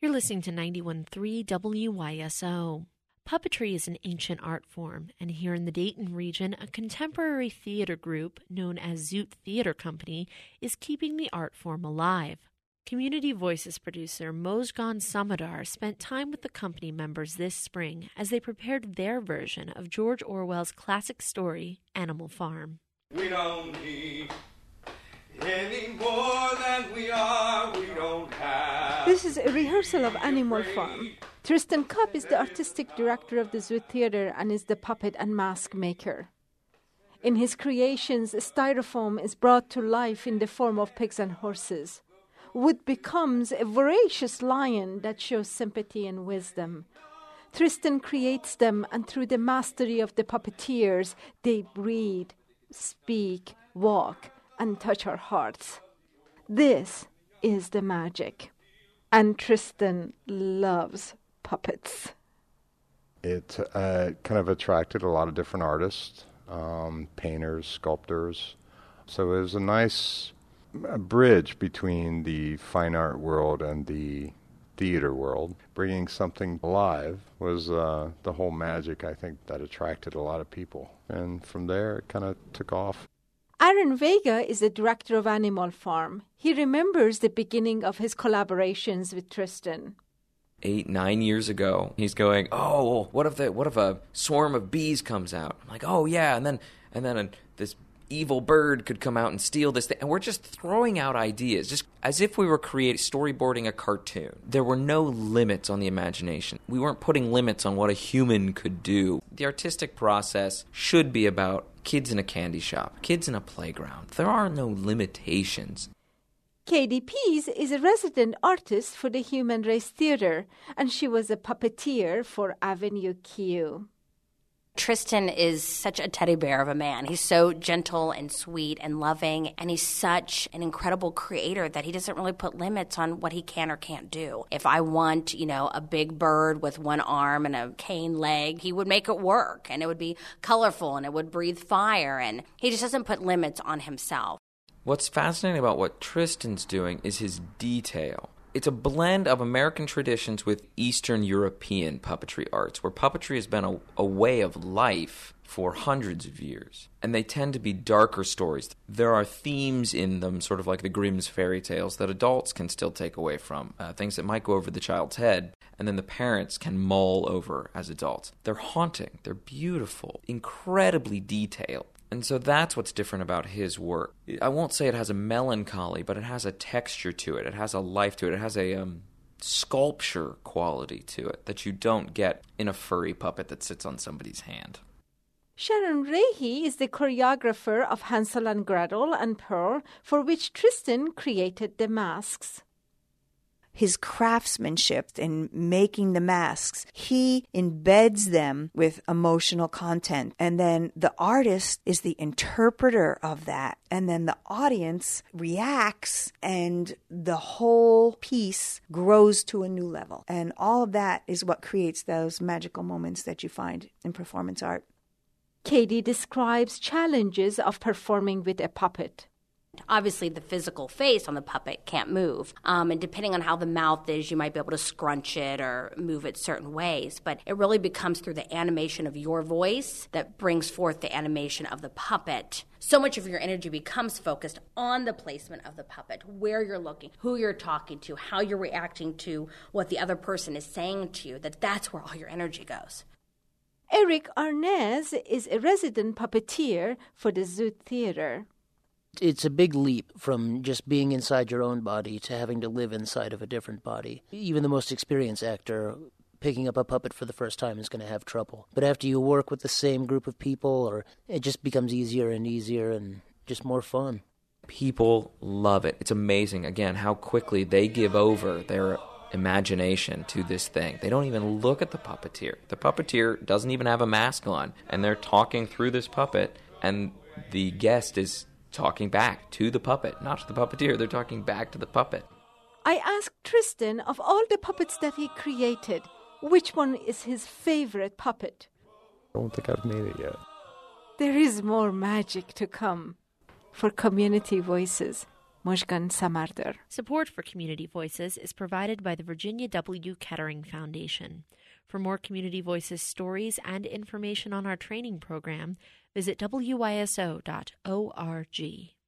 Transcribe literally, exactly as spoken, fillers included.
You're listening to ninety-one point three W Y S O. Puppetry is an ancient art form, and here in the Dayton region, a contemporary theater group known as Zoot Theater Company is keeping the art form alive. Community Voices producer Mojgan Samadar spent time with the company members this spring as they prepared their version of George Orwell's classic story, Animal Farm. We don't need any more than we are, we don't have. This is a rehearsal of Animal Farm. Tristan Kopp is the artistic director of the Zoot Theater and is the puppet and mask maker. In his creations, styrofoam is brought to life in the form of pigs and horses. Wood becomes a voracious lion that shows sympathy and wisdom. Tristan creates them, and through the mastery of the puppeteers, they breathe, speak, walk, and touch our hearts. This is the magic. And Tristan loves puppets. It uh, kind of attracted a lot of different artists, um, painters, sculptors. So it was a nice a bridge between the fine art world and the theater world. Bringing something alive was uh, the whole magic, I think, that attracted a lot of people. And from there, it kind of took off. Aaron Vega is the director of Animal Farm. He remembers the beginning of his collaborations with Tristan. Eight, nine years ago, he's going, oh, what if the what if a swarm of bees comes out? I'm like, oh yeah, and then and then a, this evil bird could come out and steal this thing. And we're just throwing out ideas, just as if we were creating storyboarding a cartoon. There were no limits on the imagination. We weren't putting limits on what a human could do. The artistic process should be about kids in a candy shop, kids in a playground. There are no limitations. Katie Pease is a resident artist for the Human Race Theater, and she was a puppeteer for Avenue Q. Tristan is such a teddy bear of a man. He's so gentle and sweet and loving, and he's such an incredible creator that he doesn't really put limits on what he can or can't do. If I want, you know, a big bird with one arm and a cane leg, he would make it work, and it would be colorful, and it would breathe fire, and he just doesn't put limits on himself. What's fascinating about what Tristan's doing is his detail. It's a blend of American traditions with Eastern European puppetry arts, where puppetry has been a, a way of life for hundreds of years. And they tend to be darker stories. There are themes in them, sort of like the Grimm's fairy tales, that adults can still take away from, uh, things that might go over the child's head, and then the parents can mull over as adults. They're haunting, they're beautiful, incredibly detailed. And so that's what's different about his work. I won't say it has a melancholy, but it has a texture to it. It has a life to it. It has a um, sculpture quality to it that you don't get in a furry puppet that sits on somebody's hand. Sharon Rahe is the choreographer of Hansel and Gretel and Pearl, for which Tristan created the masks. His craftsmanship in making the masks, he embeds them with emotional content. And then the artist is the interpreter of that. And then the audience reacts, and the whole piece grows to a new level. And all of that is what creates those magical moments that you find in performance art. Katie describes challenges of performing with a puppet. Obviously, the physical face on the puppet can't move. Um, and depending on how the mouth is, you might be able to scrunch it or move it certain ways. But it really becomes through the animation of your voice that brings forth the animation of the puppet. So much of your energy becomes focused on the placement of the puppet, where you're looking, who you're talking to, how you're reacting to what the other person is saying to you, that that's where all your energy goes. Eric Arnaz is a resident puppeteer for the Zoot Theater. It's a big leap from just being inside your own body to having to live inside of a different body. Even the most experienced actor picking up a puppet for the first time is going to have trouble. But after you work with the same group of people, or it just becomes easier and easier and just more fun. People love it. It's amazing, again, how quickly they give over their imagination to this thing. They don't even look at the puppeteer. The puppeteer doesn't even have a mask on, and they're talking through this puppet, and the guest is talking back to the puppet, not to the puppeteer. They're talking back to the puppet. I asked Tristan, of all the puppets that he created, which one is his favorite puppet? I don't think I've made it yet. There is more magic to come. For Community Voices, Mojgan Samardır. Support for Community Voices is provided by the Virginia W. Kettering Foundation. For more Community Voices stories and information on our training program, visit W Y S O dot org.